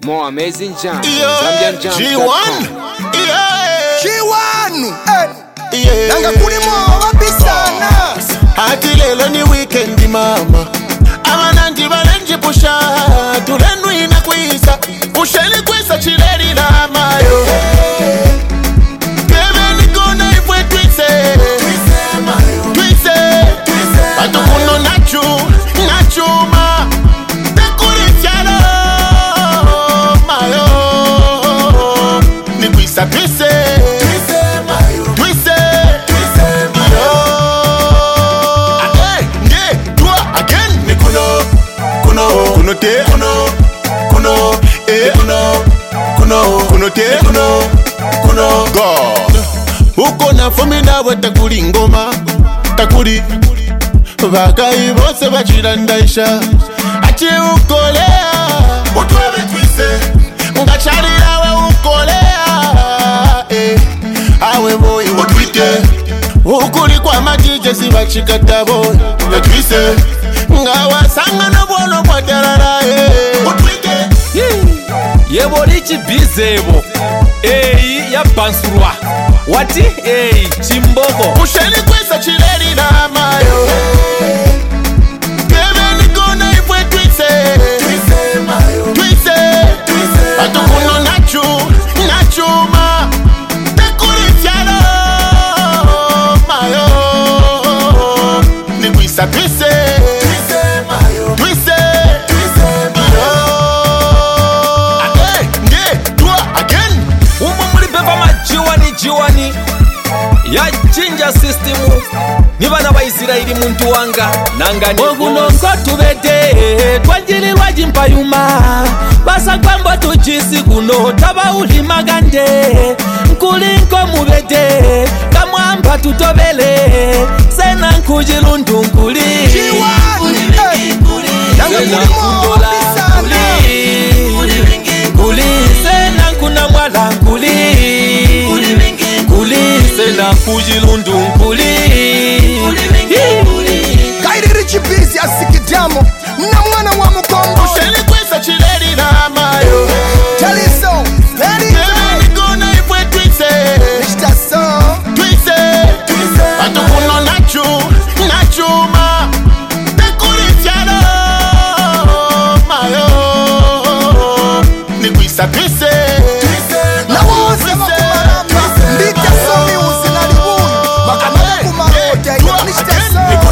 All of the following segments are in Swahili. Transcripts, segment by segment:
More amazing jams. G1. G1. Nanga kuli mo wapisana. Hati lelo ni weekend mama. Amananji balenji pusha. Tulenu inakwisa. Pusheli kwisa chileri na mayo. Kebe nikona ifwe twise. Twise. Atukuno nachu. Nachuma. Tekuli tiano. Mayo. Nikwisa twise. Kuno go uko na fumi nawe takuli ngoma takuli bakai bose bachirandaisha achi ukolea utwebe twise ngacharira we ukolea awe boy utwite ukuli kwa majije sibachikata boy twise ngawasanga no bwono kwa tarara utwite yebo lichi bizebo ya bansurwa wati chimboko usheli kwesa chileri na mayo kebe nikona ifwe twise twise atukuno nachu nachuma tekuli tiano mayo nikwisa twise jiwani ya chinja system nibana ba Israeli muntu wanga nangani ogunongo tubete twajili wajimpa yuma basa kwambo tujisi kuno taba ulimagande nkulinko mubete kamwamba tutobele sena nkujilundu nkuli sena kuna mwala nkuli sena kujilundu nkuli kairiri chibizi asikidamo na mwana wa mukongo usheli kwesa chileri na mayo taliso very nikona ifwe twise nishtaso twise atukuno nachu nachuma tekuli tiano mayo nikwisa twise na wose makumaramba mbita somi usinalibuyu makamada kumaroja ya nishtaso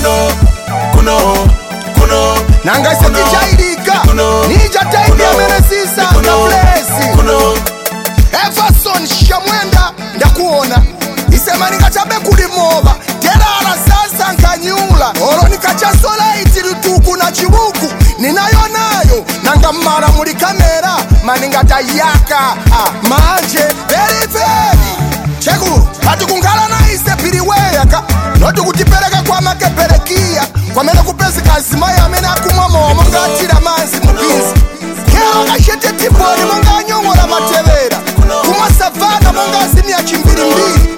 kuno nanga sekichairika nija taidi ya menesisa na flesi Everson shamwenda ndakuona isema nikachabe kulimoba terara sasa nkanyula oro nikachasola itiritu na chibuku ninayo nayo nanga mara muri kamera maningata yaka manje very very cheku hatukungala na ise piriweyaka notu kutipeleka kwa makeperekia kwa mene kupesi kazima ya mene akumwa momo ngatira manzi mupinzi keo kashete tiponi monga nyongola matevera kumwa savana monga azimi ya chimbiri mbiri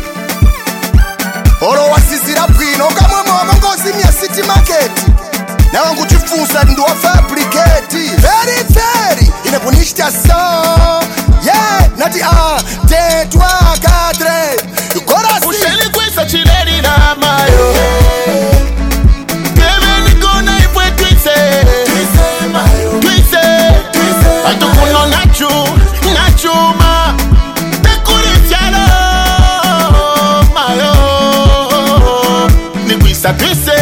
oro wasizira bwino kamwe momo ngozimi ya city market nawe nguchifusa nduwa fabricate very very inekunishita so yeah nati tetwa kadre korasi usheli kwesa chileri na mayo kebe nikona ifwe twise twise atukuno nachu nachuma tekuli tiano mayo nikwisa twise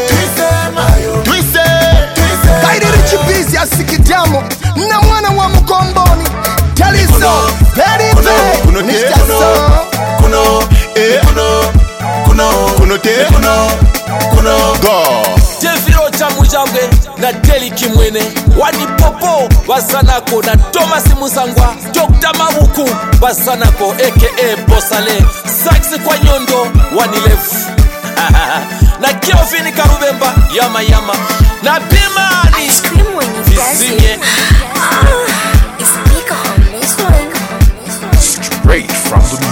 kairiri chibizi asikidamo na mwana wa mukomboni taliso very very nishtaso kuno go Teviro cha mujambwe na Deli Kimwene wani popo wasanako na Thomas Musangwa Dr. Mabuku wasanako aka Bosale Saxi kwa nyondo wani lefu na Kiofini Karubemba yama na Bimani I scream when you dance. It's big on this one. Straight from the